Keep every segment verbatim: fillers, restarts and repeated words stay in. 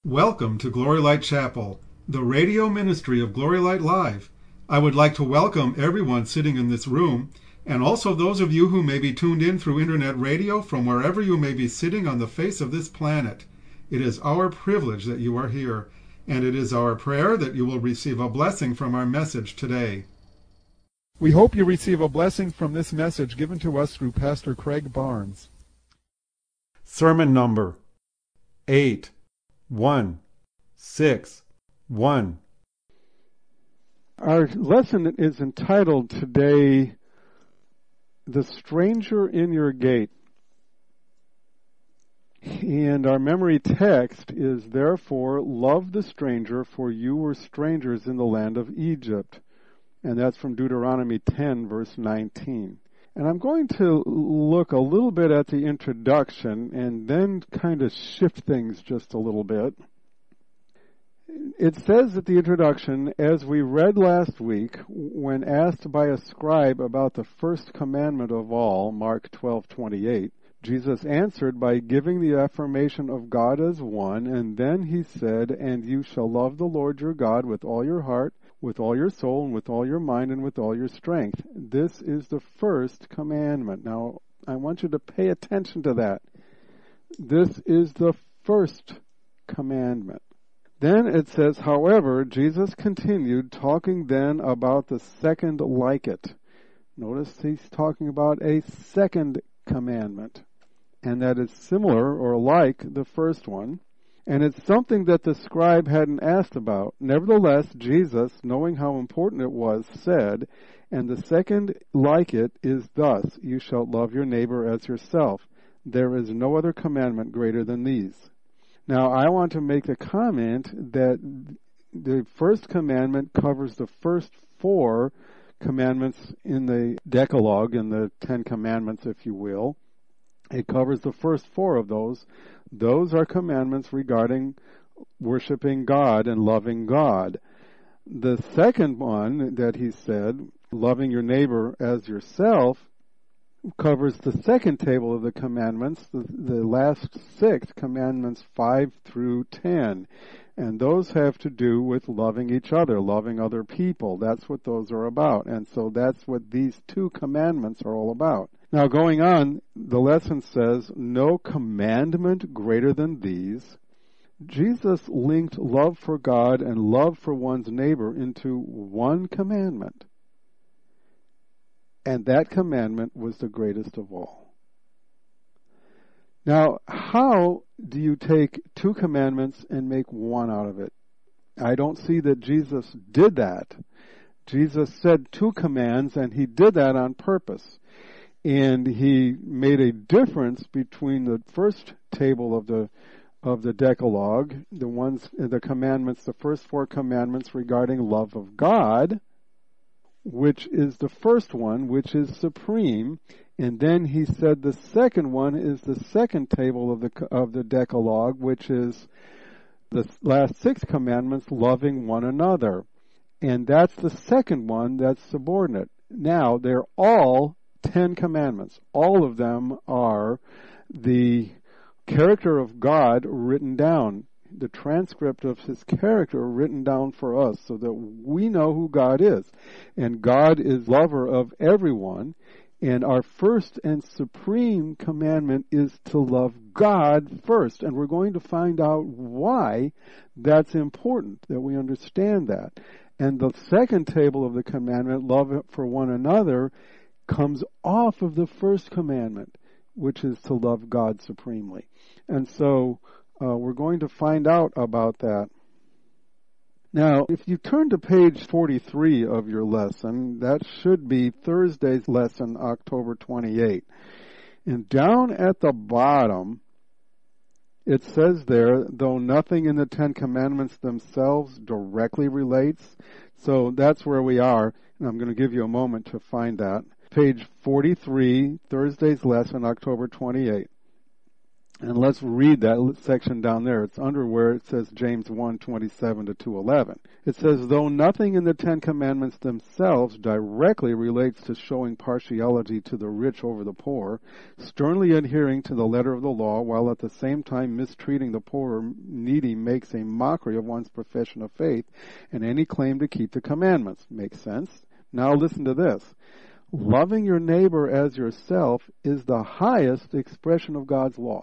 Welcome to Glory Light Chapel, the radio ministry of Glory Light Live. I would like to welcome everyone sitting in this room, and also those of you who may be tuned in through internet radio from wherever you may be sitting on the face of this planet. It is our privilege that you are here, and it is our prayer that you will receive a blessing from our message today. We hope you receive a blessing from this message given to us through Pastor Craig Barnes. Sermon number eight. One, six, one. Our lesson is entitled today, The Stranger in Your Gate. And our memory text is, therefore, love the stranger, for you were strangers in the land of Egypt. And that's from Deuteronomy ten, verse nineteen. And I'm going to look a little bit at the introduction and then kind of shift things just a little bit. It says at the introduction, as we read last week, when asked by a scribe about the first commandment of all, Mark twelve twenty-eight, Jesus answered by giving the affirmation of God as one, and then he said, and you shall love the Lord your God with all your heart, with all your soul, and with all your mind, and with all your strength. This is the first commandment. Now, I want you to pay attention to that. This is the first commandment. Then it says, however, Jesus continued talking then about the second like it. Notice he's talking about a second commandment, and that is similar or like the first one. And it's something that the scribe hadn't asked about. Nevertheless, Jesus, knowing how important it was, said, and the second like it is thus, you shalt love your neighbor as yourself. There is no other commandment greater than these. Now, I want to make the comment that the first commandment covers the first four commandments in the Decalogue, in the Ten Commandments, if you will. It covers the first four of those. Those are commandments regarding worshiping God and loving God. The second one that he said, loving your neighbor as yourself, covers the second table of the commandments, the, the last six, commandments five through ten. And those have to do with loving each other, loving other people. That's what those are about. And so that's what these two commandments are all about. Now, going on, the lesson says, no commandment greater than these. Jesus linked love for God and love for one's neighbor into one commandment. And that commandment was the greatest of all. Now, how do you take two commandments and make one out of it? I don't see that Jesus did that. Jesus said two commands, and he did that on purpose. And he made a difference between the first table of the of the Decalogue, the ones, the commandments, the first four commandments regarding love of God, which is the first one, which is supreme. And then he said the second one is the second table of the of the Decalogue, which is the last six commandments, loving one another. And that's the second one that's subordinate. Now, they're all Ten Commandments. All of them are the character of God written down, the transcript of his character written down for us so that we know who God is. And God is lover of everyone. And our first and supreme commandment is to love God first. And we're going to find out why that's important, that we understand that. And the second table of the commandment, love for one another, comes off of the first commandment, which is to love God supremely. And so uh, we're going to find out about that. Now, if you turn to page forty-three of your lesson, that should be Thursday's lesson, October twenty-eighth. And down at the bottom, it says there, though nothing in the Ten Commandments themselves directly relates. So that's where we are, and I'm going to give you a moment to find that. Page forty-three, Thursday's lesson, October twenty-eighth. And let's read that section down there. It's under where it says James one twenty-seven to two eleven. It says, though nothing in the Ten Commandments themselves directly relates to showing partiality to the rich over the poor, sternly adhering to the letter of the law while at the same time mistreating the poor or needy makes a mockery of one's profession of faith and any claim to keep the commandments. Makes sense? Now listen to this. Loving your neighbor as yourself is the highest expression of God's law.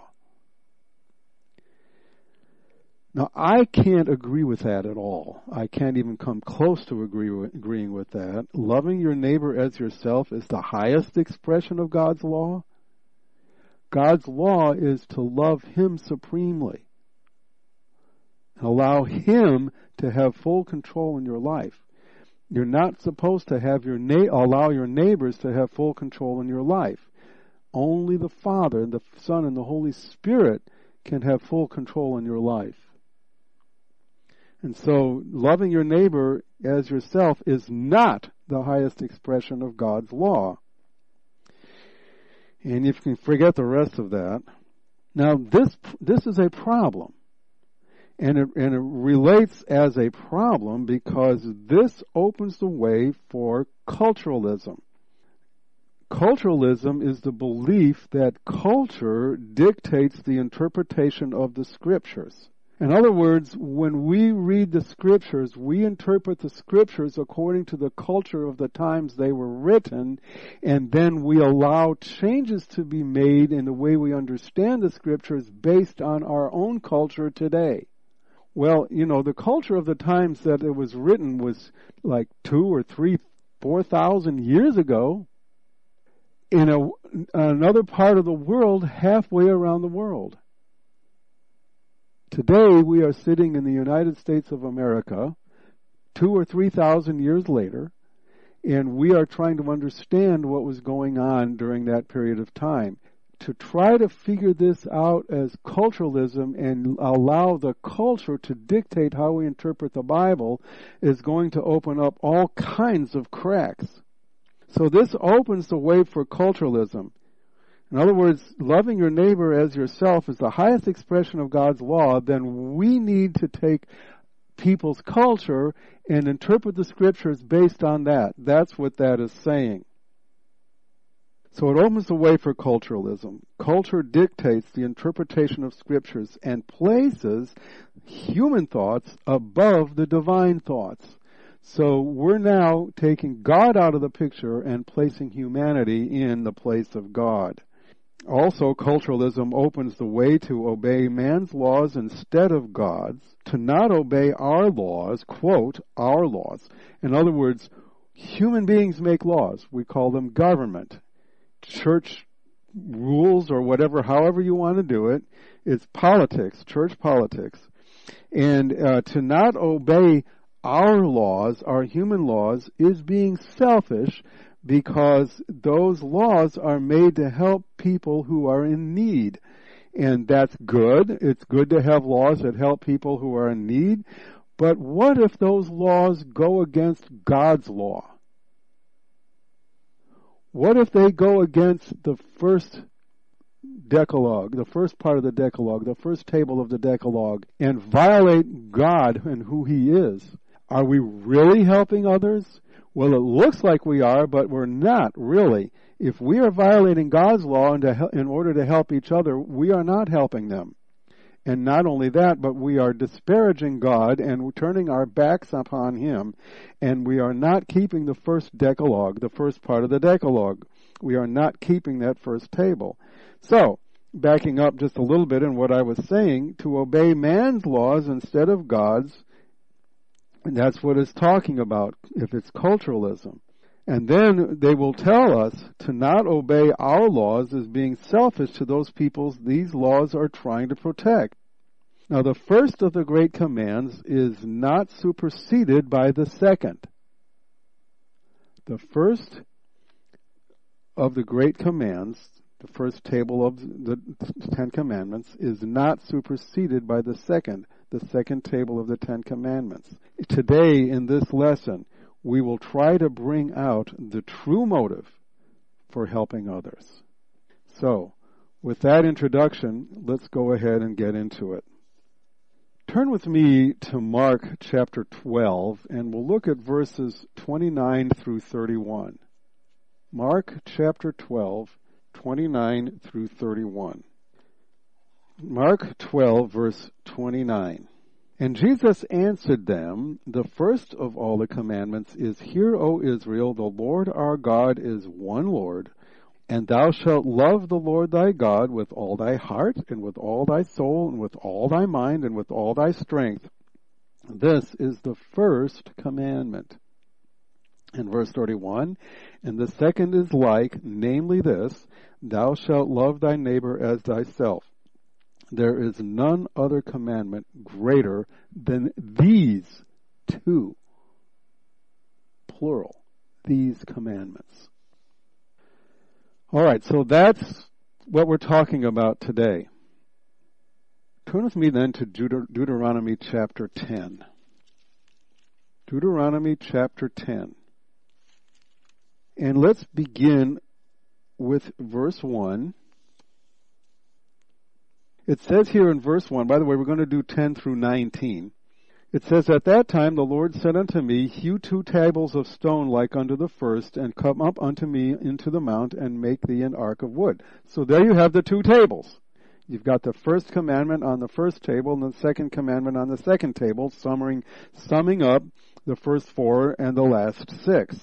Now, I can't agree with that at all. I can't even come close to agree with, agreeing with that. Loving your neighbor as yourself is the highest expression of God's law. God's law is to love Him supremely and allow Him to have full control in your life. You're not supposed to have your na- allow your neighbors to have full control in your life. Only the Father, the Son, and the Holy Spirit can have full control in your life. And so, loving your neighbor as yourself is not the highest expression of God's law. And you can forget the rest of that. Now, this this is a problem. And it, and it relates as a problem because this opens the way for culturalism. Culturalism is the belief that culture dictates the interpretation of the Scriptures. In other words, when we read the Scriptures, we interpret the Scriptures according to the culture of the times they were written, and then we allow changes to be made in the way we understand the Scriptures based on our own culture today. Well, you know, the culture of the times that it was written was like two or three, four thousand years ago in a, another part of the world, halfway around the world. Today, we are sitting in the United States of America, two or three thousand years later, and we are trying to understand what was going on during that period of time. To try to figure this out as culturalism and allow the culture to dictate how we interpret the Bible is going to open up all kinds of cracks. So this opens the way for culturalism. In other words, loving your neighbor as yourself is the highest expression of God's law. Then we need to take people's culture and interpret the Scriptures based on that. That's what that is saying. So it opens the way for culturalism. Culture dictates the interpretation of Scriptures and places human thoughts above the divine thoughts. So we're now taking God out of the picture and placing humanity in the place of God. Also, culturalism opens the way to obey man's laws instead of God's, to not obey our laws, quote, our laws. In other words, human beings make laws. We call them government. Church rules or whatever, however you want to do it, it's politics, church politics. And uh, to not obey our laws, our human laws, is being selfish because those laws are made to help people who are in need. And that's good. It's good to have laws that help people who are in need. But what if those laws go against God's law? What if they go against the first Decalogue, the first part of the Decalogue, the first table of the Decalogue, and violate God and who He is? Are we really helping others? Well, it looks like we are, but we're not really. If we are violating God's law in, to, in order to help each other, we are not helping them. And not only that, but we are disparaging God and turning our backs upon Him, and we are not keeping the first Decalogue, the first part of the Decalogue. We are not keeping that first table. So, backing up just a little bit in what I was saying, to obey man's laws instead of God's, and that's what it's talking about, if it's culturalism. And then they will tell us to not obey our laws as being selfish to those peoples these laws are trying to protect. Now, the first of the great commands is not superseded by the second. The first of the great commands, the first table of the Ten Commandments, is not superseded by the second, the second table of the Ten Commandments. Today, in this lesson, we will try to bring out the true motive for helping others. So, with that introduction, let's go ahead and get into it. Turn with me to Mark chapter twelve, and we'll look at verses twenty-nine through thirty-one. Mark chapter twelve, twenty-nine through thirty-one. Mark twelve, verse twenty-nine. And Jesus answered them, the first of all the commandments is, Hear, O Israel, the Lord our God is one Lord, and thou shalt love the Lord thy God with all thy heart, and with all thy soul, and with all thy mind, and with all thy strength. This is the first commandment. In verse thirty-one, and the second is like, namely this, thou shalt love thy neighbor as thyself. There is none other commandment greater than these two, plural, these commandments. All right, so that's what we're talking about today. Turn with me then to Deut- Deuteronomy chapter ten. Deuteronomy chapter ten. And let's begin with verse one. It says here in verse one, by the way, we're going to do ten through nineteen. It says, At that time the Lord said unto me, Hew two tables of stone like unto the first, and come up unto me into the mount, and make thee an ark of wood. So there you have the two tables. You've got the first commandment on the first table, and the second commandment on the second table, summing, summing up the first four and the last six.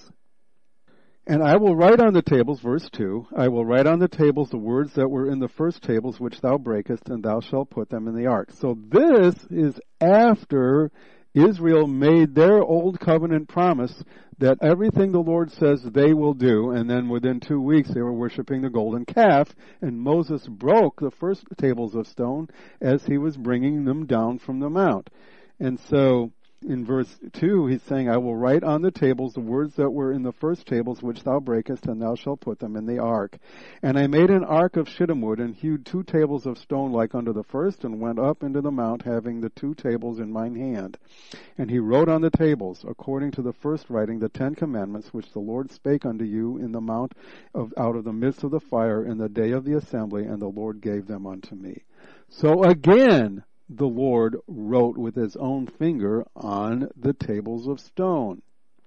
And I will write on the tables, verse two, I will write on the tables the words that were in the first tables which thou breakest, and thou shalt put them in the ark. So this is after Israel made their old covenant promise that everything the Lord says they will do, and then within two weeks they were worshiping the golden calf, and Moses broke the first tables of stone as he was bringing them down from the mount. And so in verse two, he's saying, I will write on the tables the words that were in the first tables which thou breakest, and thou shalt put them in the ark. And I made an ark of shittim wood, and hewed two tables of stone like unto the first, and went up into the mount, having the two tables in mine hand. And he wrote on the tables, according to the first writing, the Ten Commandments, which the Lord spake unto you in the mount of, out of the midst of the fire in the day of the assembly, and the Lord gave them unto me. So again, the Lord wrote with his own finger on the tables of stone.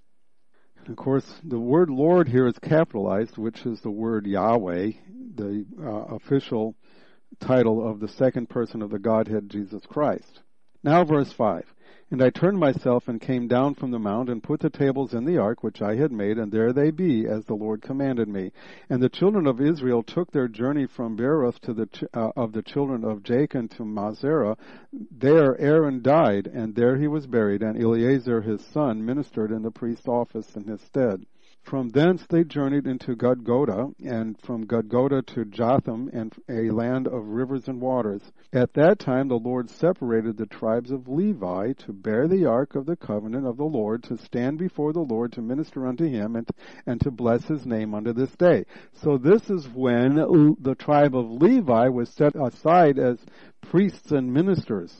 Of course, the word Lord here is capitalized, which is the word Yahweh, the uh, official title of the second person of the Godhead, Jesus Christ. Now verse five. And I turned myself and came down from the mount and put the tables in the ark which I had made, and there they be, as the Lord commanded me. And the children of Israel took their journey from Beeroth to the ch- uh, of the children of Jachin to Mazerah. There Aaron died, and there he was buried, and Eleazar his son ministered in the priest's office in his stead. From thence they journeyed into Gudgoda, and from Gudgoda to Jotham, and a land of rivers and waters. At that time the Lord separated the tribes of Levi to bear the ark of the covenant of the Lord, to stand before the Lord, to minister unto him, and, and to bless his name unto this day. So this is when the tribe of Levi was set aside as priests and ministers.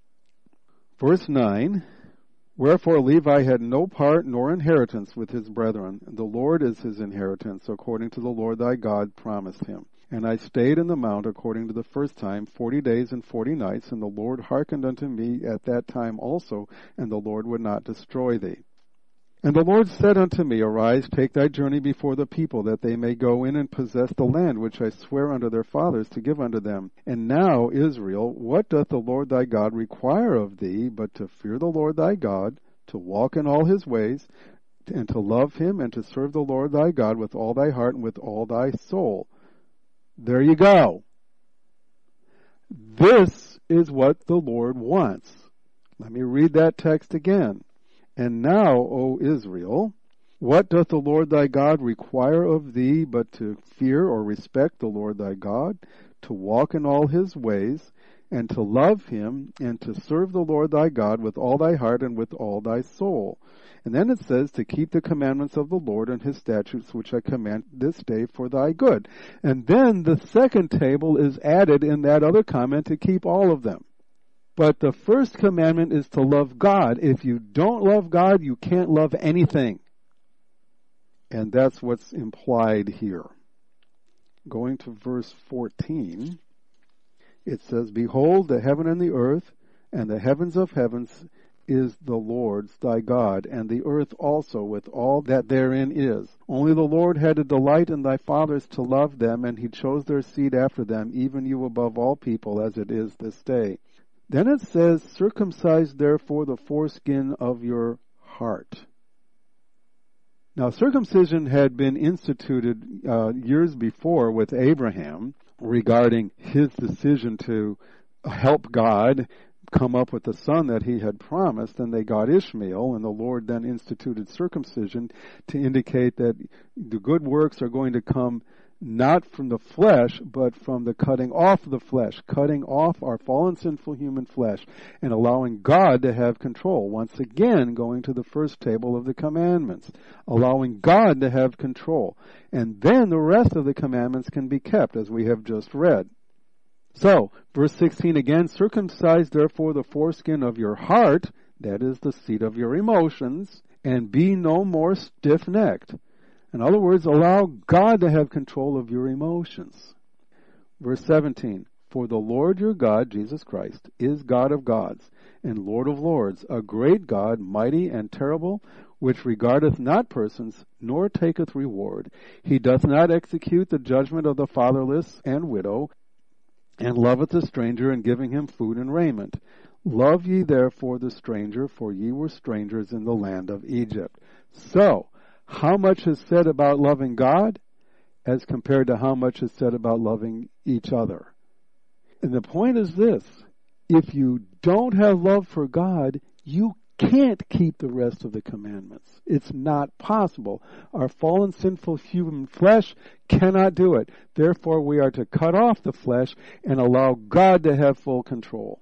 Verse nine. Wherefore Levi had no part nor inheritance with his brethren. The Lord is his inheritance, according to the Lord thy God promised him. And I stayed in the mount according to the first time, forty days and forty nights, and the Lord hearkened unto me at that time also, and the Lord would not destroy thee. And the Lord said unto me, Arise, take thy journey before the people, that they may go in and possess the land which I swear unto their fathers to give unto them. And now, Israel, what doth the Lord thy God require of thee, but to fear the Lord thy God, to walk in all his ways, and to love him, and to serve the Lord thy God with all thy heart and with all thy soul? There you go. This is what the Lord wants. Let me read that text again. And now, O Israel, what doth the Lord thy God require of thee but to fear or respect the Lord thy God, to walk in all his ways, and to love him, and to serve the Lord thy God with all thy heart and with all thy soul? And then it says, to keep the commandments of the Lord and his statutes which I command this day for thy good. And then the second table is added in that other comment, to keep all of them. But the first commandment is to love God. If you don't love God, you can't love anything. And that's what's implied here. going to verse fourteen, it says, Behold, the heaven and the earth, and the heavens of heavens is the Lord's thy God, and the earth also with all that therein is. Only the Lord had a delight in thy fathers to love them, and he chose their seed after them, even you above all people, as it is this day. Then it says, Circumcise therefore the foreskin of your heart. Now, circumcision had been instituted uh, years before with Abraham regarding his decision to help God come up with the son that he had promised, and they got Ishmael, and the Lord then instituted circumcision to indicate that the good works are going to come not from the flesh, but from the cutting off of the flesh, cutting off our fallen sinful human flesh, and allowing God to have control. Once again, going to the first table of the commandments, allowing God to have control. And then the rest of the commandments can be kept, as we have just read. So, verse sixteen again, Circumcise therefore the foreskin of your heart, that is the seat of your emotions, and be no more stiff-necked. In other words, allow God to have control of your emotions. Verse seventeen, For the Lord your God, Jesus Christ, is God of gods, and Lord of lords, a great God, mighty and terrible, which regardeth not persons, nor taketh reward. He doth not execute the judgment of the fatherless and widow, and loveth the stranger, and giving him food and raiment. Love ye therefore the stranger, for ye were strangers in the land of Egypt. So, how much is said about loving God as compared to how much is said about loving each other? And the point is this: if you don't have love for God, you can't keep the rest of the commandments. It's not possible. Our fallen, sinful human flesh cannot do it. Therefore, we are to cut off the flesh and allow God to have full control.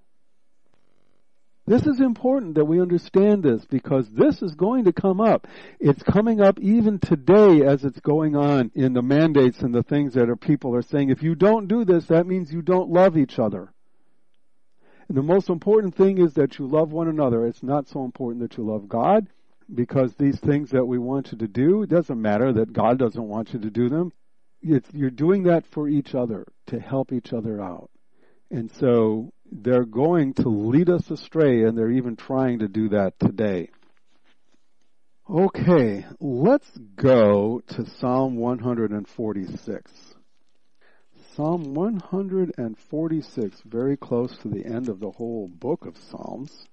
This is important that we understand this, because this is going to come up. It's coming up even today as it's going on in the mandates and the things that are, people are saying, if you don't do this, that means you don't love each other. And the most important thing is that you love one another. It's not so important that you love God, because these things that we want you to do, it doesn't matter that God doesn't want you to do them. It's, you're doing that for each other, to help each other out. And so they're going to lead us astray, and they're even trying to do that today. Okay, let's go to Psalm one forty-six. Psalm one forty-six, very close to the end of the whole book of Psalms.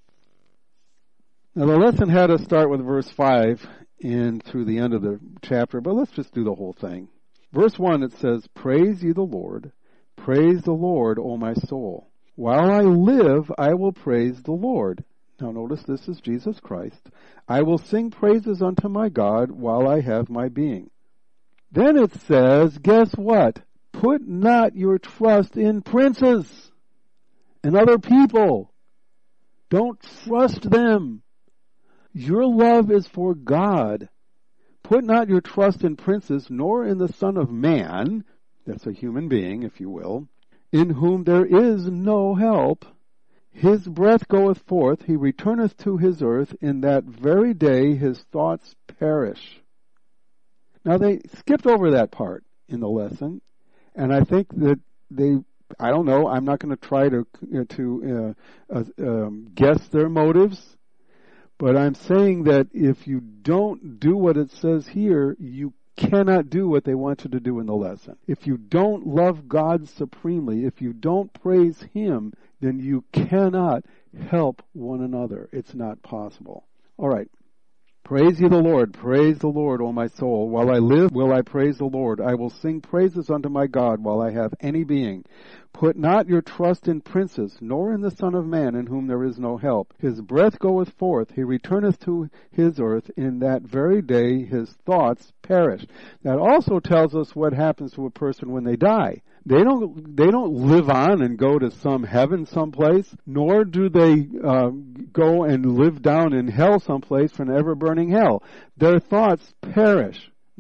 Now the lesson had us start with verse five and through the end of the chapter, but let's just do the whole thing. Verse one, it says, Praise ye the Lord, praise the Lord, O my soul. While I live, I will praise the Lord. Now notice this is Jesus Christ. I will sing praises unto my God while I have my being. Then it says, guess what? Put not your trust in princes and other people. Don't trust them. Your love is for God. Put not your trust in princes, nor in the Son of Man, that's a human being, if you will, in whom there is no help. His breath goeth forth, he returneth to his earth, in that very day his thoughts perish. Now they skipped over that part in the lesson, and I think that they, I don't know, I'm not going to try to, uh, to uh, uh, um, guess their motives, but I'm saying that if you don't do what it says here, you cannot do what they want you to do in the lesson. If you don't love God supremely, if you don't praise Him, then you cannot help one another. It's not possible. All right. Praise ye the Lord, praise the Lord, O my soul. While I live, will I praise the Lord. I will sing praises unto my God while I have any being. Put not your trust in princes, nor in the Son of Man, in whom there is no help. His breath goeth forth, he returneth to his earth. In that very day his thoughts perish. That also tells us what happens to a person when they die. They don't, they don't live on and go to some heaven someplace, nor do they uh, go and live down in hell someplace for an ever-burning hell. Their thoughts perish.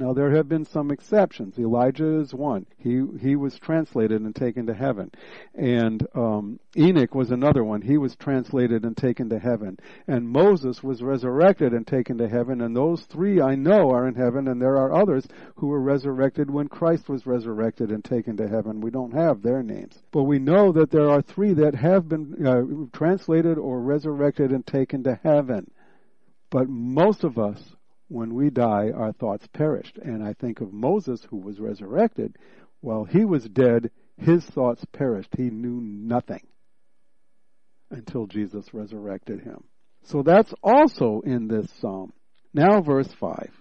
Now there have been some exceptions. Elijah is one. He he was translated and taken to heaven. And um, Enoch was another one. He was translated and taken to heaven. And Moses was resurrected and taken to heaven. And those three I know are in heaven. And there are others who were resurrected when Christ was resurrected and taken to heaven. We don't have their names. But we know that there are three that have been uh, translated or resurrected and taken to heaven. But most of us, when we die, our thoughts perished. And I think of Moses, who was resurrected. While he was dead, his thoughts perished. He knew nothing until Jesus resurrected him. So that's also in this psalm. Now verse five.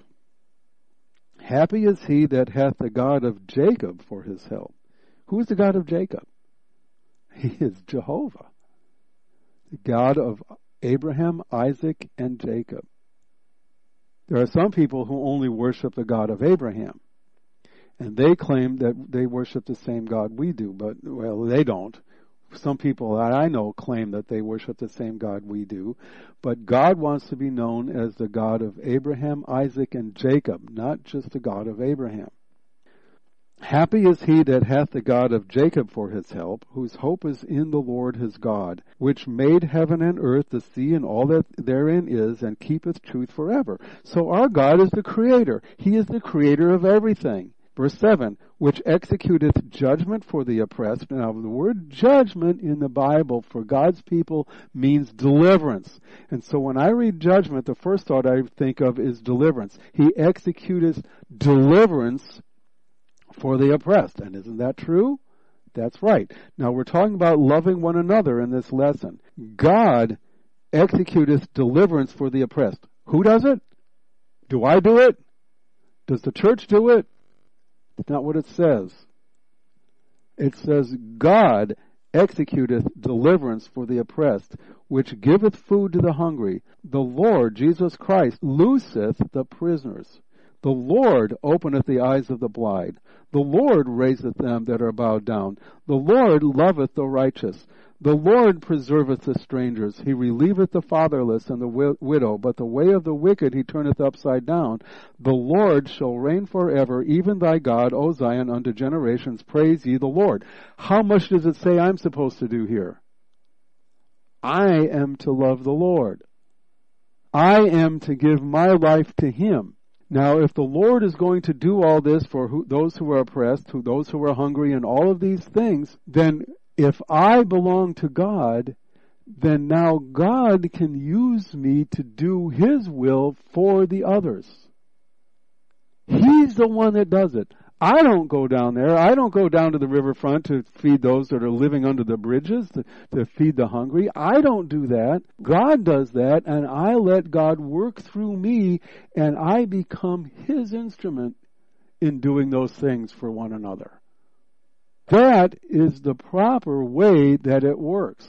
Happy is he that hath the God of Jacob for his help. Who is the God of Jacob? He is Jehovah, the God of Abraham, Isaac, and Jacob. There are some people who only worship the God of Abraham. And they claim that they worship the same God we do, but, well, they don't. Some people that I know claim that they worship the same God we do. But God wants to be known as the God of Abraham, Isaac, and Jacob, not just the God of Abraham. Happy is he that hath the God of Jacob for his help, whose hope is in the Lord his God, which made heaven and earth, the sea, and all that therein is, and keepeth truth forever. So our God is the Creator. He is the Creator of everything. Verse seven, which executeth judgment for the oppressed. Now, the word judgment in the Bible for God's people means deliverance. And so when I read judgment, the first thought I think of is deliverance. He executeth deliverance for the oppressed. And isn't that true? That's right. Now we're talking about loving one another in this lesson. God executeth deliverance for the oppressed. Who does it? Do I do it? Does the church do it? It's not what it says. It says, God executeth deliverance for the oppressed, which giveth food to the hungry. The Lord, Jesus Christ, looseth the prisoners. The Lord openeth the eyes of the blind. The Lord raiseth them that are bowed down. The Lord loveth the righteous. The Lord preserveth the strangers. He relieveth the fatherless and the wi- widow. But the way of the wicked he turneth upside down. The Lord shall reign forever, even thy God, O Zion, unto generations. Praise ye the Lord. How much does it say I'm supposed to do here? I am to love the Lord. I am to give my life to him. Now, if the Lord is going to do all this for who, those who are oppressed, who, those who are hungry, and all of these things, then if I belong to God, then now God can use me to do his will for the others. He's the one that does it. I don't go down there. I don't go down to the riverfront to feed those that are living under the bridges, to, to feed the hungry. I don't do that. God does that, and I let God work through me, and I become his instrument in doing those things for one another. That is the proper way that it works.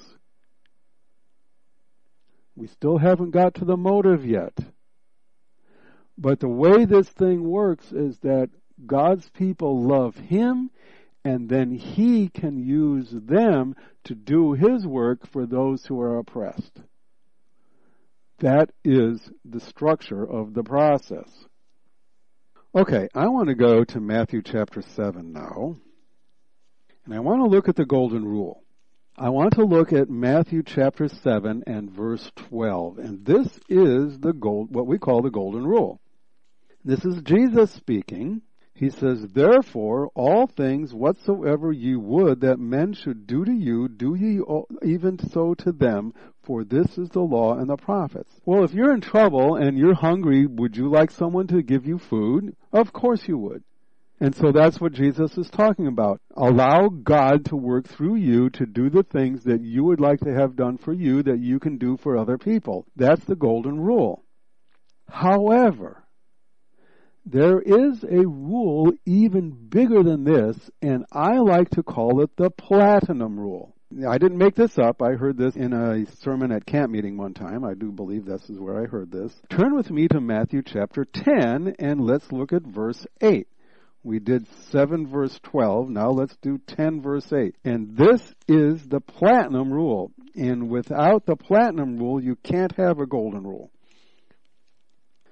We still haven't got to the motive yet. But the way this thing works is that God's people love him, and then he can use them to do his work for those who are oppressed. That is the structure of the process. Okay, I want to go to Matthew chapter seven now, and I want to look at the golden rule. I want to look at Matthew chapter seven and verse twelve, and this is the gold, what we call the golden rule. This is Jesus speaking. He says, therefore, all things whatsoever ye would that men should do to you, do ye even so to them, for this is the law and the prophets. Well, if you're in trouble and you're hungry, would you like someone to give you food? Of course you would. And so that's what Jesus is talking about. Allow God to work through you to do the things that you would like to have done for you that you can do for other people. That's the golden rule. However, there is a rule even bigger than this, and I like to call it the platinum rule. I didn't make this up. I heard this in a sermon at camp meeting one time. I do believe this is where I heard this. Turn with me to Matthew chapter ten, and let's look at verse eight. We did seven verse twelve. Now let's do ten verse eight. And this is the platinum rule. And without the platinum rule, you can't have a golden rule.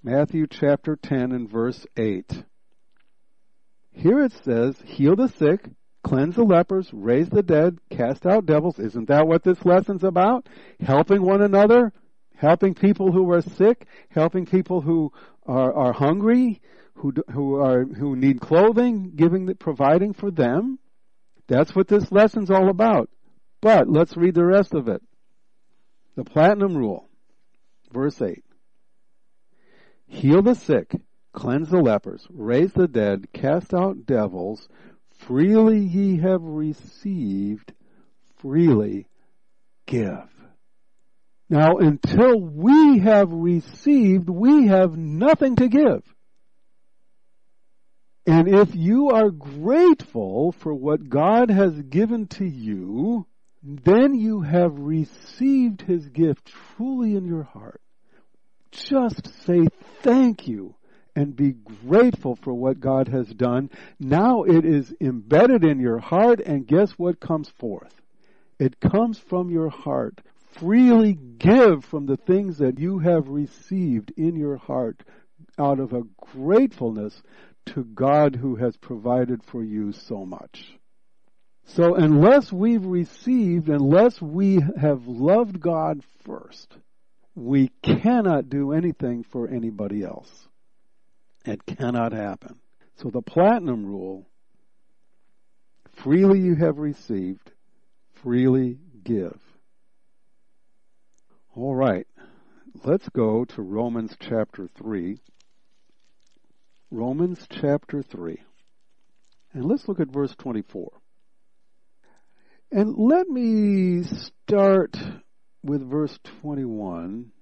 Matthew chapter ten and verse eight. Here it says, heal the sick, cleanse the lepers, raise the dead, cast out devils. Isn't that what this lesson's about? Helping one another, helping people who are sick, helping people who are, are hungry, who who are who need clothing, giving, providing for them. That's what this lesson's all about. But let's read the rest of it. The Platinum Rule, verse eight. Heal the sick, cleanse the lepers, raise the dead, cast out devils. Freely ye have received, freely give. Now, until we have received, we have nothing to give. And if you are grateful for what God has given to you, then you have received His gift truly in your heart. Just say thank you and be grateful for what God has done. Now it is embedded in your heart, and guess what comes forth? It comes from your heart. Freely give from the things that you have received in your heart out of a gratefulness to God who has provided for you so much. So unless we've received, unless we have loved God first, we cannot do anything for anybody else. It cannot happen. So the Platinum Rule, freely you have received, freely give. All right, let's go to Romans chapter three. Romans chapter three. And let's look at verse twenty-four. And let me start with verse twenty-one.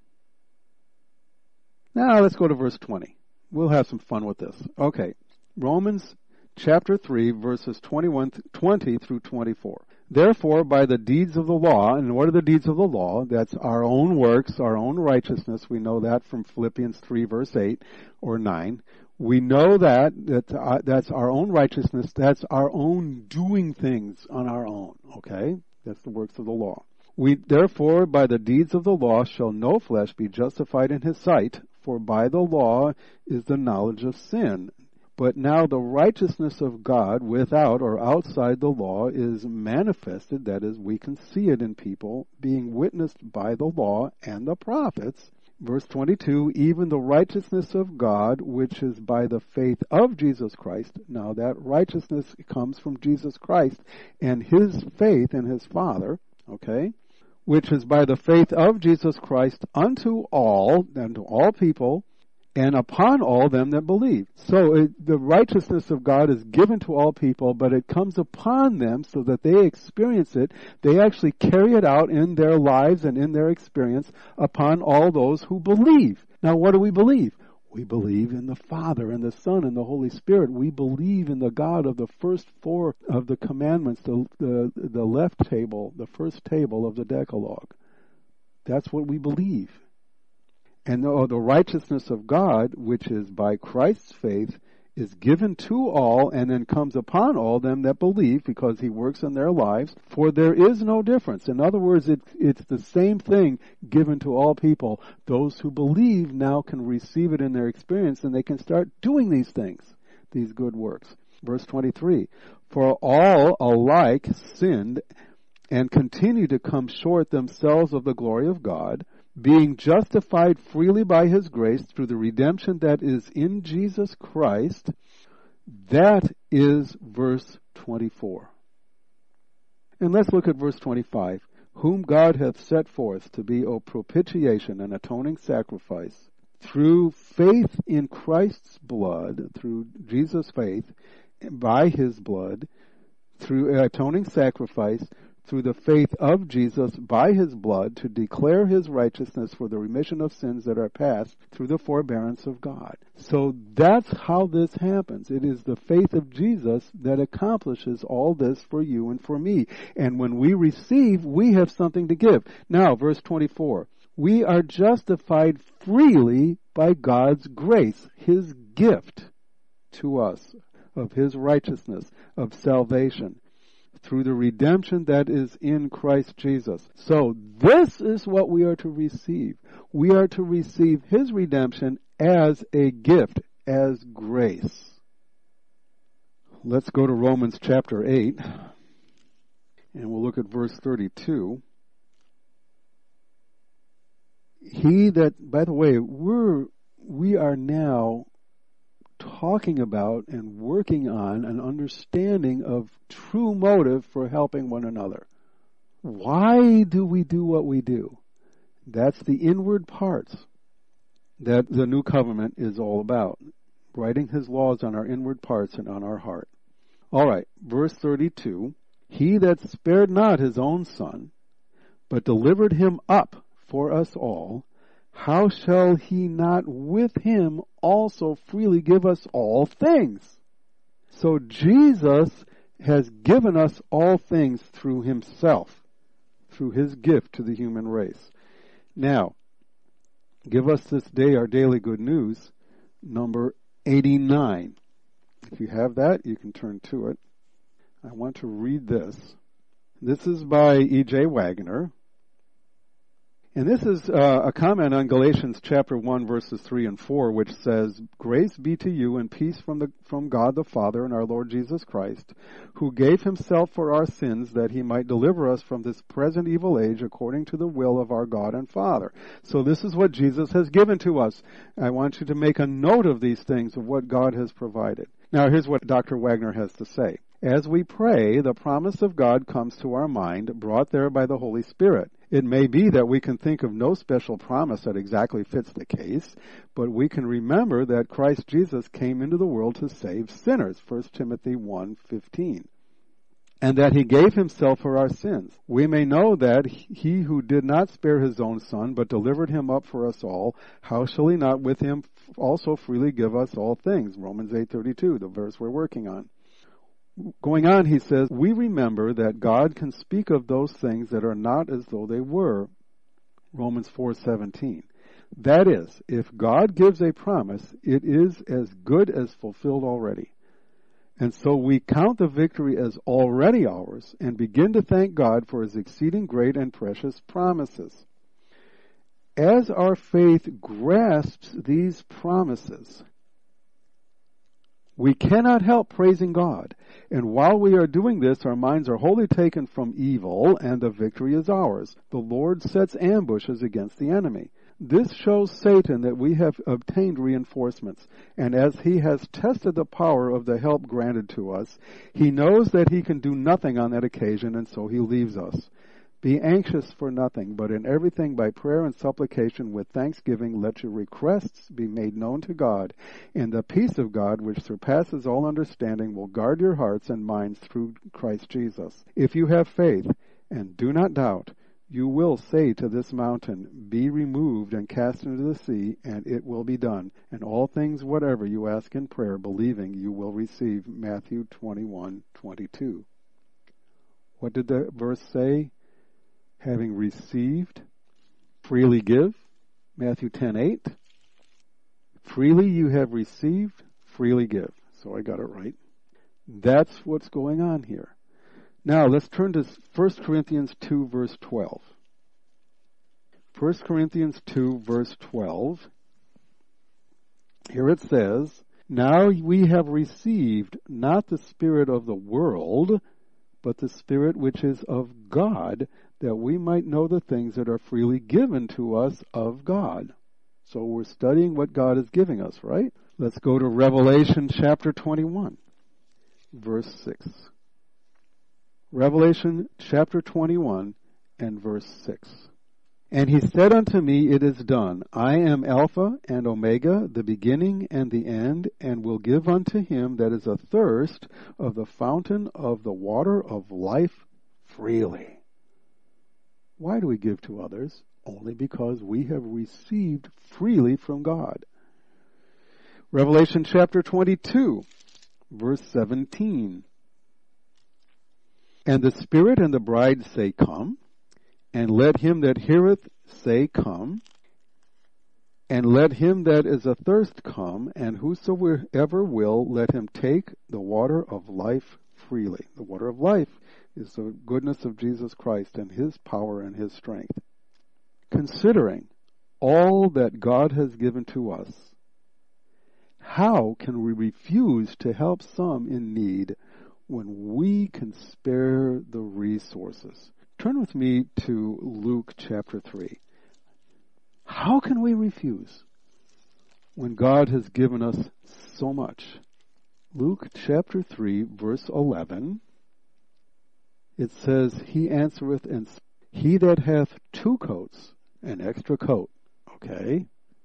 Now let's go to verse twenty. We'll have some fun with this. Okay, Romans chapter three, verses twenty-one, twenty through twenty-four. Therefore, by the deeds of the law, and what are the deeds of the law? That's our own works, our own righteousness. We know that from Philippians three, verse eight or nine. We know that, that uh, that's our own righteousness. That's our own doing things on our own. Okay? That's the works of the law. We, therefore, by the deeds of the law shall no flesh be justified in his sight, for by the law is the knowledge of sin. But now the righteousness of God without or outside the law is manifested, that is, we can see it in people, being witnessed by the law and the prophets. Verse twenty-two, even the righteousness of God, which is by the faith of Jesus Christ. Now that righteousness comes from Jesus Christ and his faith in his Father, okay? Which is by the faith of Jesus Christ unto all, unto all people, and upon all them that believe. So it, the righteousness of God is given to all people, but it comes upon them so that they experience it. They actually carry it out in their lives and in their experience upon all those who believe. Now what do we believe? We believe in the Father and the Son and the Holy Spirit. We believe in the God of the first four of the commandments, the, the, the left table, the first table of the Decalogue. That's what we believe. And the, the righteousness of God, which is by Christ's faith, is given to all and then comes upon all them that believe, because he works in their lives. For there is no difference. In other words, it's, it's the same thing given to all people. Those who believe now can receive it in their experience, and they can start doing these things, these good works. Verse twenty-three, for all alike sinned and continue to come short themselves of the glory of God, being justified freely by his grace through the redemption that is in Jesus Christ. That is verse twenty-four. And let's look at verse twenty-five. Whom God hath set forth to be a propitiation, an atoning sacrifice, through faith in Christ's blood, through Jesus' faith, by his blood, through atoning sacrifice, through the faith of Jesus by his blood, to declare his righteousness for the remission of sins that are past through the forbearance of God. So that's how this happens. It is the faith of Jesus that accomplishes all this for you and for me. And when we receive, we have something to give. Now, verse twenty-four. We are justified freely by God's grace, his gift to us of his righteousness, of salvation, through the redemption that is in Christ Jesus. So this is what we are to receive. We are to receive his redemption as a gift, as grace. Let's go to Romans chapter eight, and we'll look at verse thirty-two. He that, by the way, we're, we are now talking about and working on an understanding of true motive for helping one another. Why do we do what we do? That's the inward parts that the new covenant is all about. Writing his laws on our inward parts and on our heart. All right, verse thirty-two. He that spared not his own son, but delivered him up for us all, how shall he not with him also freely give us all things? So Jesus has given us all things through himself, through his gift to the human race. Now, give us this day our daily good news, number eighty-nine. If you have that, you can turn to it. I want to read this. This is by E J Wagner. And this is uh, a comment on Galatians chapter one, verses three and four, which says, Grace be to you and peace from the from God the Father and our Lord Jesus Christ, who gave himself for our sins that he might deliver us from this present evil age according to the will of our God and Father. So this is what Jesus has given to us. I want you to make a note of these things, of what God has provided. Now here's what Doctor Wagner has to say. As we pray, the promise of God comes to our mind, brought there by the Holy Spirit. It may be that we can think of no special promise that exactly fits the case, but we can remember that Christ Jesus came into the world to save sinners, First Timothy one fifteen, and that he gave himself for our sins. We may know that he who did not spare his own son, but delivered him up for us all, how shall he not with him also freely give us all things? Romans eight thirty-two, the verse we're working on. Going on, he says, we remember that God can speak of those things that are not as though they were. Romans four seventeen. That is, if God gives a promise, it is as good as fulfilled already. And so we count the victory as already ours and begin to thank God for his exceeding great and precious promises. As our faith grasps these promises, we cannot help praising God. And while we are doing this, our minds are wholly taken from evil, and the victory is ours. The Lord sets ambushes against the enemy. This shows Satan that we have obtained reinforcements, and as he has tested the power of the help granted to us, he knows that he can do nothing on that occasion, and so he leaves us. Be anxious for nothing, but in everything by prayer and supplication with thanksgiving let your requests be made known to God, and the peace of God, which surpasses all understanding, will guard your hearts and minds through Christ Jesus. If you have faith, and do not doubt, you will say to this mountain, be removed and cast into the sea, and it will be done. And all things whatever you ask in prayer, believing, you will receive. Matthew twenty-one twenty-two. What did the verse say? Having received, freely give. Matthew ten eight. Freely you have received, freely give. So I got it right. That's what's going on here. Now let's turn to First Corinthians two verse twelve. First Corinthians two verse twelve. Here it says, now we have received not the spirit of the world, but the Spirit which is of God, that we might know the things that are freely given to us of God. So we're studying what God is giving us, right? Let's go to Revelation chapter twenty-one, verse six. Revelation chapter twenty-one and verse six. And he said unto me, it is done. I am Alpha and Omega, the beginning and the end, and will give unto him that is athirst of the fountain of the water of life freely. Why do we give to others? Only because we have received freely from God. Revelation chapter twenty-two, verse seventeen. And the Spirit and the bride say, come. And let him that heareth say, come. And let him that is athirst come. And whosoever will, let him take the water of life freely. The water of life is the goodness of Jesus Christ and his power and his strength. Considering all that God has given to us, how can we refuse to help some in need when we can spare the resources? Turn with me to Luke chapter three. How can we refuse when God has given us so much? Luke chapter three, verse eleven, it says, He answereth, and he that hath two coats, an extra coat, okay?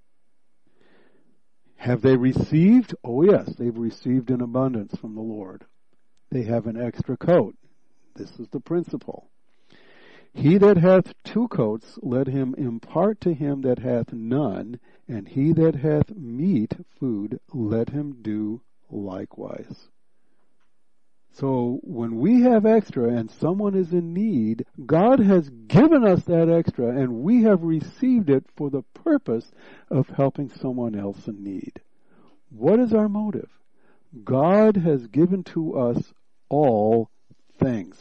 Have they received? Oh yes, they've received in abundance from the Lord. They have an extra coat. This is the principle. He that hath two coats, let him impart to him that hath none, and he that hath meat, food, let him do likewise. So when we have extra and someone is in need, God has given us that extra and we have received it for the purpose of helping someone else in need. What is our motive? God has given to us all things.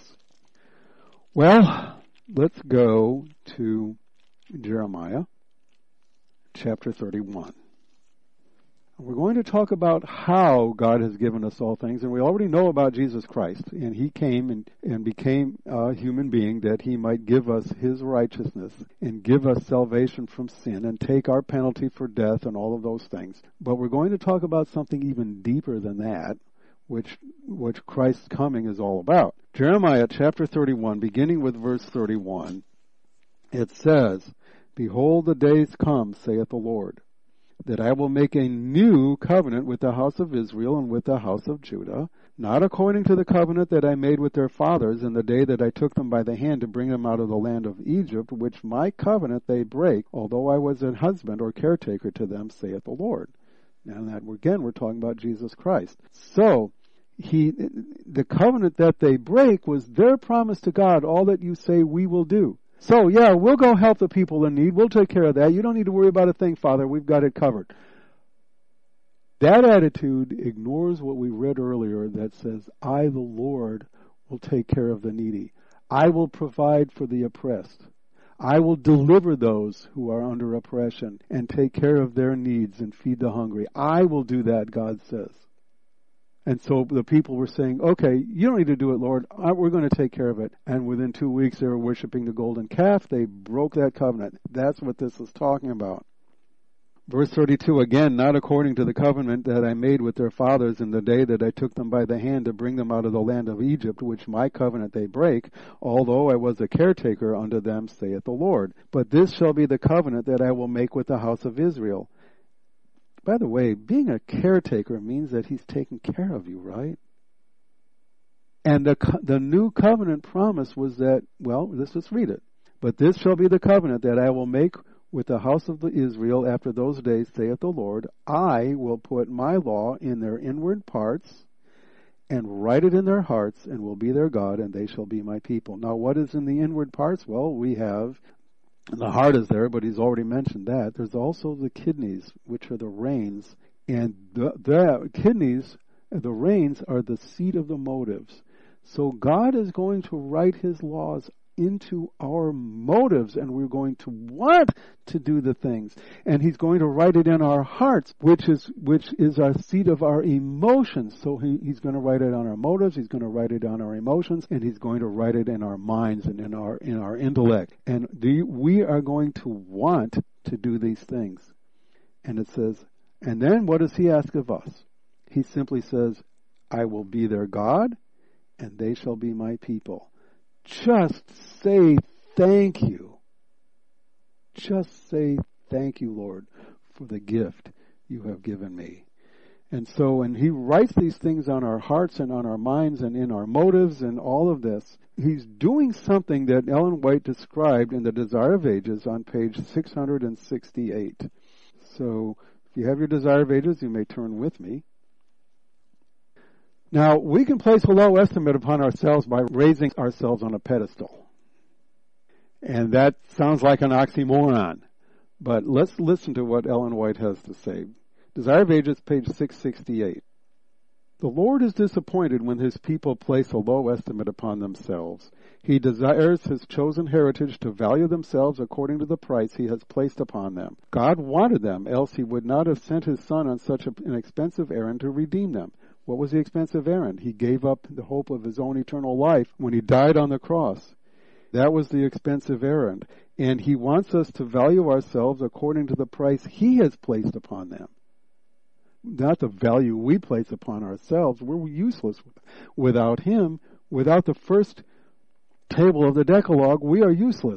Well, let's go to Jeremiah chapter thirty-one. We're going to talk about how God has given us all things, and we already know about Jesus Christ, and He came and, and became a human being that He might give us His righteousness and give us salvation from sin and take our penalty for death and all of those things. But we're going to talk about something even deeper than that, which, which Christ's coming is all about. Jeremiah chapter thirty-one, beginning with verse thirty-one, it says, Behold, the days come, saith the Lord, that I will make a new covenant with the house of Israel and with the house of Judah, not according to the covenant that I made with their fathers in the day that I took them by the hand to bring them out of the land of Egypt, which my covenant they break, although I was an husband or caretaker to them, saith the Lord. Now that again, we're talking about Jesus Christ. So, he, the covenant that they break was their promise to God, all that you say we will do. So, yeah, we'll go help the people in need. We'll take care of that. You don't need to worry about a thing, Father. We've got it covered. That attitude ignores what we read earlier that says, I, the Lord, will take care of the needy. I will provide for the oppressed. I will deliver those who are under oppression and take care of their needs and feed the hungry. I will do that, God says. And so the people were saying, okay, you don't need to do it, Lord. We're going to take care of it. And within two weeks, they were worshiping the golden calf. They broke that covenant. That's what this is talking about. Verse thirty-two, again, not according to the covenant that I made with their fathers in the day that I took them by the hand to bring them out of the land of Egypt, which my covenant they break, although I was a caretaker unto them, saith the Lord. But this shall be the covenant that I will make with the house of Israel. By the way, being a caretaker means that He's taking care of you, right? And the the new covenant promise was that, well, let's just read it. But this shall be the covenant that I will make with the house of Israel after those days, saith the Lord. I will put my law in their inward parts and write it in their hearts, and will be their God, and they shall be my people. Now, what is in the inward parts? Well, we have... And the heart is there, but he's already mentioned that. There's also the kidneys, which are the reins. And the, the kidneys, the reins, are the seat of the motives. So God is going to write His laws into our motives, and we're going to want to do the things. And He's going to write it in our hearts, which is which is our seat of our emotions. So he, He's going to write it on our motives, He's going to write it on our emotions, and He's going to write it in our minds and in our in our intellect. And the, we are going to want to do these things. And it says, and then what does He ask of us? He simply says, I will be their God, and they shall be my people. Just say thank you. Just say thank you, Lord, for the gift you have given me. And so when He writes these things on our hearts and on our minds and in our motives and all of this, He's doing something that Ellen White described in The Desire of Ages on page six hundred sixty-eight. So if you have your Desire of Ages, you may turn with me. Now, we can place a low estimate upon ourselves by raising ourselves on a pedestal. And that sounds like an oxymoron. But let's listen to what Ellen White has to say. Desire of Ages, page six sixty-eight. The Lord is disappointed when his people place a low estimate upon themselves. He desires his chosen heritage to value themselves according to the price he has placed upon them. God wanted them, else he would not have sent his Son on such an expensive errand to redeem them. What was the expensive errand? He gave up the hope of his own eternal life when he died on the cross. That was the expensive errand. And he wants us to value ourselves according to the price he has placed upon them. Not the value we place upon ourselves. We're useless without him. Without the first table of the Decalogue, we are useless.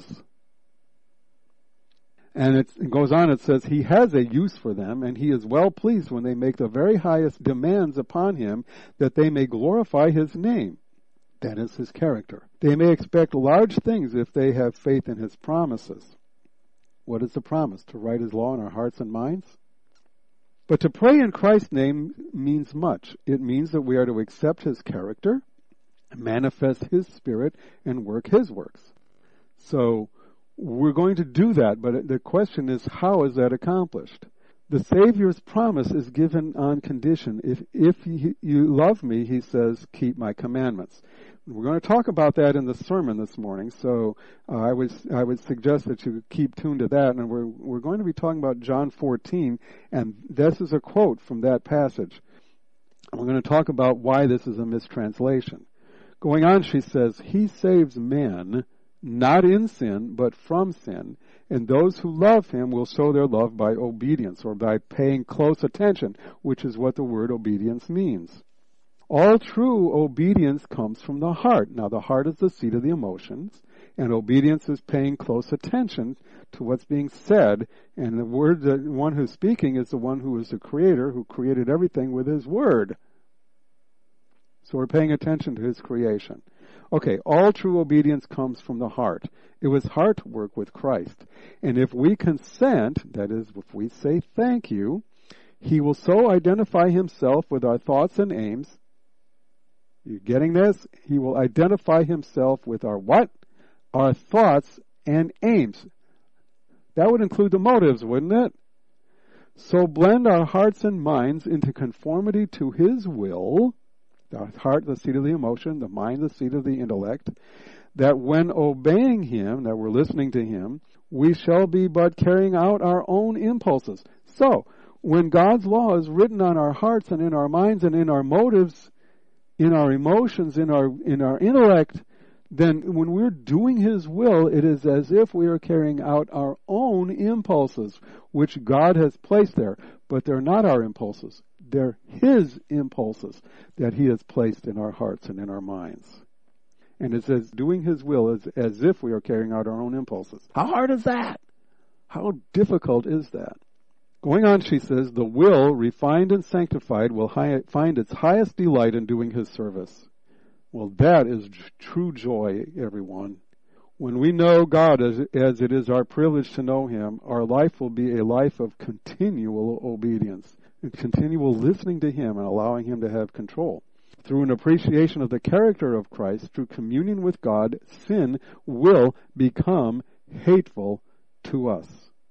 And it goes on, it says, he has a use for them, and he is well pleased when they make the very highest demands upon him, that they may glorify his name. That is his character. They may expect large things if they have faith in his promises. What is the promise? To write his law in our hearts and minds? But to pray in Christ's name means much. It means that we are to accept his character, manifest his spirit, and work his works. So we're going to do that, but the question is, how is that accomplished? The Savior's promise is given on condition. If if you, you love me, he says, keep my commandments. We're going to talk about that in the sermon this morning, so uh, I would I would suggest that you keep tuned to that. And we're we're going to be talking about John fourteen, and this is a quote from that passage. And we're going to talk about why this is a mistranslation. Going on, she says, he saves men not in sin, but from sin, and those who love him will show their love by obedience, or by paying close attention, which is what the word obedience means. All true obedience comes from the heart. Now, the heart is the seat of the emotions, and obedience is paying close attention to what's being said, and the word, the one who's speaking is the one who is the creator, who created everything with his word. So we're paying attention to his creation. Okay, all true obedience comes from the heart. It was heart work with Christ. And if we consent, that is, if we say thank you, he will so identify himself with our thoughts and aims. You getting this? He will identify himself with our what? Our thoughts and aims. That would include the motives, wouldn't it? So blend our hearts and minds into conformity to his will. The heart, the seat of the emotion, the mind, the seat of the intellect, that when obeying him, that we're listening to him, we shall be but carrying out our own impulses. So, when God's law is written on our hearts and in our minds and in our motives, in our emotions, in our in our intellect, then when we're doing his will, it is as if we are carrying out our own impulses, which God has placed there. But they're not our impulses. They're his impulses that he has placed in our hearts and in our minds. And it says doing his will is as if we are carrying out our own impulses. How hard is that? How difficult is that? Going on, she says, the will, refined and sanctified, will hi- find its highest delight in doing his service. Well, that is true joy, everyone. When we know God as, as it is our privilege to know him, our life will be a life of continual obedience and continual listening to him and allowing him to have control. Through an appreciation of the character of Christ, through communion with God, sin will become hateful to us.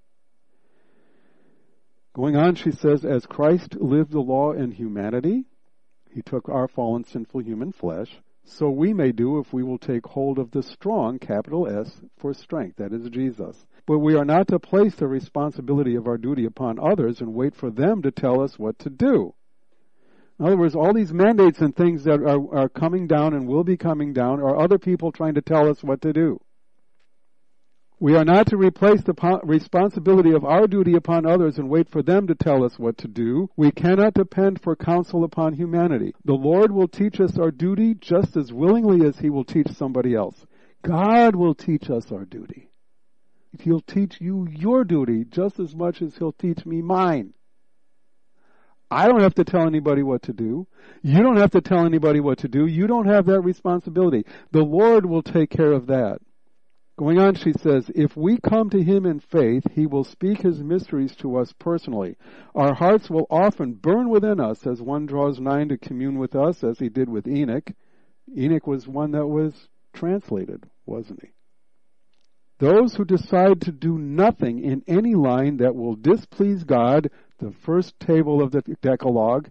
Going on, she says, as Christ lived the law in humanity, he took our fallen, sinful human flesh, so we may do if we will take hold of the strong, capital S, for strength, that is Jesus. But we are not to place the responsibility of our duty upon others and wait for them to tell us what to do. In other words, all these mandates and things that are, are coming down and will be coming down are other people trying to tell us what to do. We are not to replace the po- responsibility of our duty upon others and wait for them to tell us what to do. We cannot depend for counsel upon humanity. The Lord will teach us our duty just as willingly as he will teach somebody else. God will teach us our duty. He'll teach you your duty just as much as he'll teach me mine. I don't have to tell anybody what to do. You don't have to tell anybody what to do. You don't have that responsibility. The Lord will take care of that. Going on, she says, if we come to him in faith, he will speak his mysteries to us personally. Our hearts will often burn within us as one draws nigh to commune with us, as he did with Enoch. Enoch was one that was translated, wasn't he? Those who decide to do nothing in any line that will displease God, the first table of the Decalogue,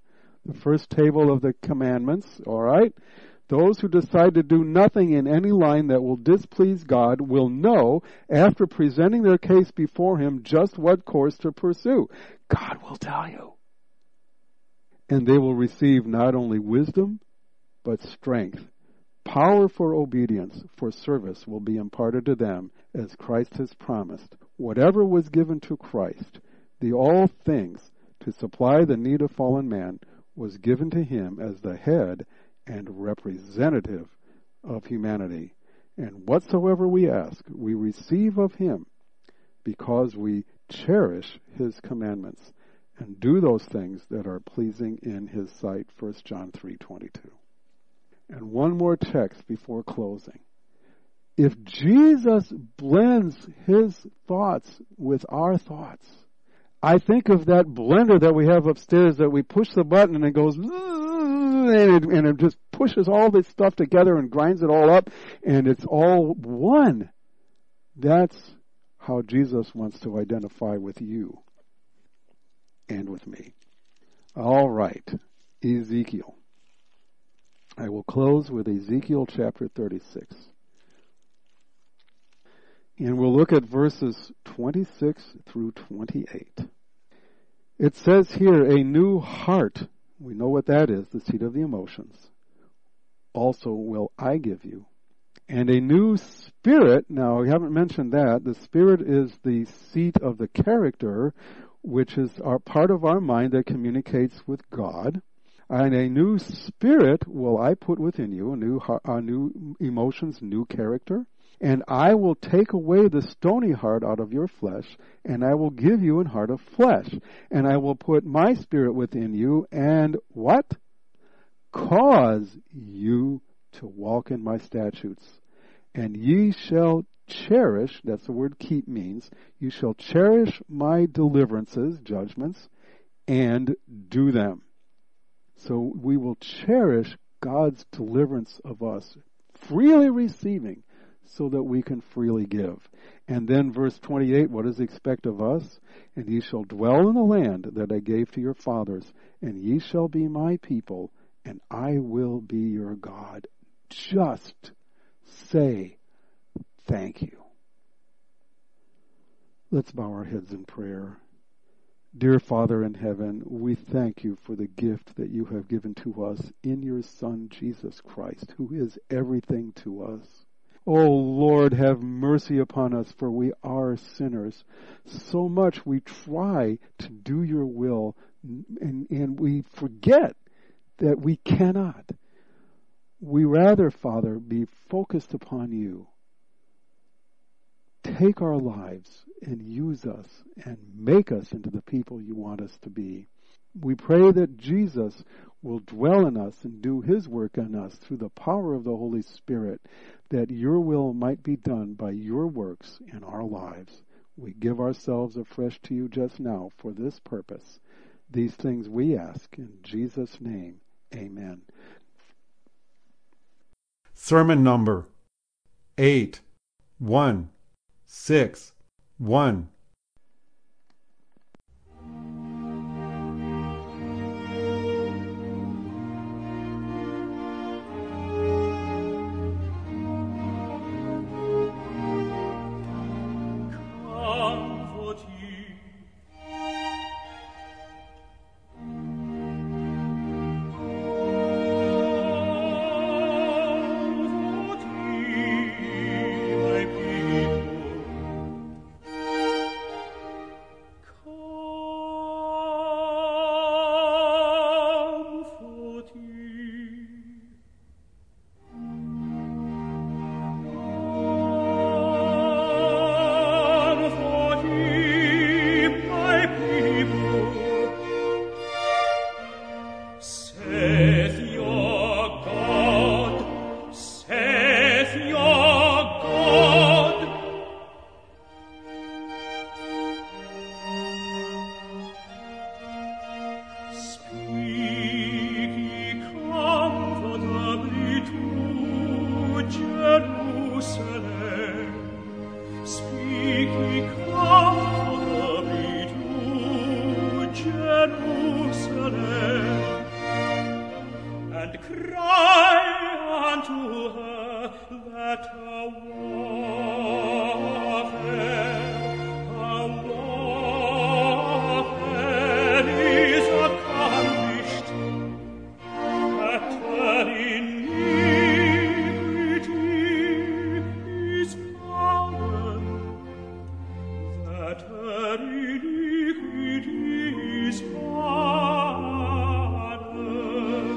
The first table of the commandments, all right? Those who decide to do nothing in any line that will displease God will know, after presenting their case before Him, just what course to pursue. God will tell you. And they will receive not only wisdom, but strength. Power for obedience, for service, will be imparted to them, as Christ has promised. Whatever was given to Christ, the all things, to supply the need of fallen man, was given to Him as the head and representative of humanity. And whatsoever we ask, we receive of Him, because we cherish His commandments and do those things that are pleasing in His sight. First John three twenty-two. And one more text before closing. If Jesus blends His thoughts with our thoughts, I think of that blender that we have upstairs that we push the button and it goes, and it, and it just pushes all this stuff together and grinds it all up, and it's all one. That's how Jesus wants to identify with you and with me. All right, Ezekiel. I will close with Ezekiel chapter thirty-six. And we'll look at verses twenty-six through twenty-eight. It says here, a new heart. We know what that is, the seat of the emotions. Also will I give you. And a new spirit. Now, we haven't mentioned that. The spirit is the seat of the character, which is our part of our mind that communicates with God. And a new spirit will I put within you, a new, a new emotions, new character. And I will take away the stony heart out of your flesh, and I will give you an heart of flesh. And I will put my spirit within you, and what? Cause you to walk in my statutes. And ye shall cherish, that's the word keep means, you shall cherish my deliverances, judgments, and do them. So we will cherish God's deliverance of us, freely receiving, so that we can freely give. And then verse twenty-eight, what does he expect of us? And ye shall dwell in the land that I gave to your fathers, and ye shall be my people, and I will be your God. Just say thank you. Let's bow our heads in prayer. Dear Father in heaven, we thank you for the gift that you have given to us in your Son, Jesus Christ, who is everything to us. Oh Lord, have mercy upon us, for we are sinners. So much we try to do your will, and, and we forget that we cannot. We rather, Father, be focused upon you. Take our lives and use us and make us into the people you want us to be. We pray that Jesus will dwell in us and do his work in us through the power of the Holy Spirit, that your will might be done by your works in our lives. We give ourselves afresh to you just now for this purpose. These things we ask in Jesus' name. Amen. Sermon number eight one six one. cry unto her that a warfare, a warfare is accomplished, that her iniquity is pardoned, that her iniquity is pardoned.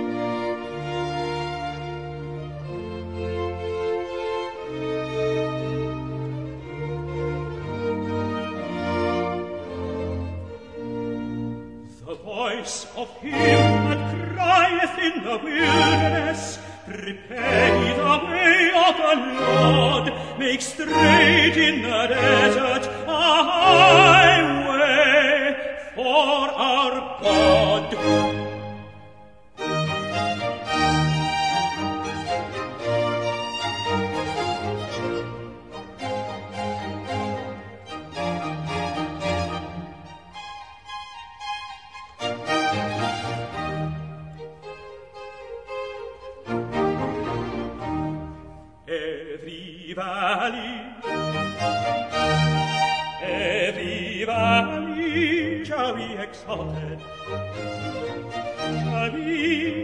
The voice of him that crieth in the wilderness, prepare ye the way of the Lord, make straight in the desert a highway for our God. Every valley, every valley shall be exalted, shall be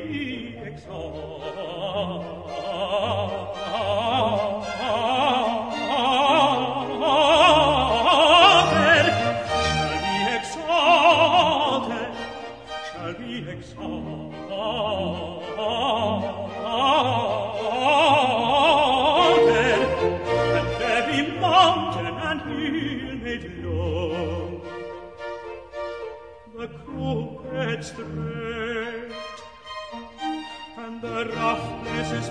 exalted, shall be exalted, shall be exalted. The crooked straight and the rough places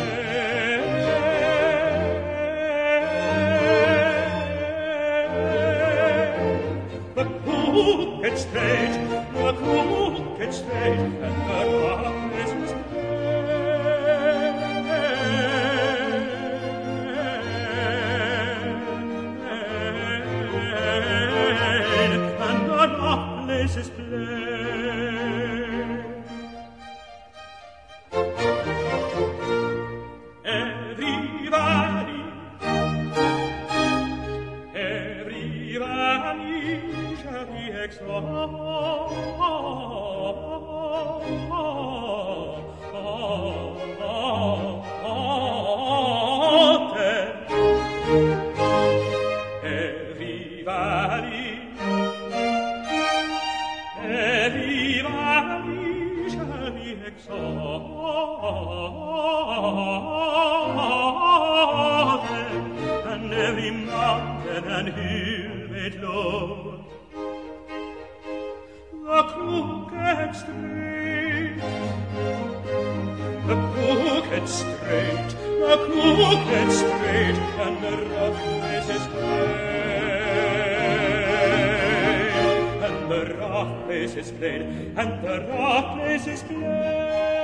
plain. The crooked straight, the crooked straight and the rough places is plain. Every valley, every valley shall be exalted. Every valley, every valley shall be exalted, and every mountain and hill made low. The crooked straight, the crooked straight, the crooked straight, and the rough places plain. The rough place is plain, and the rough place is plain.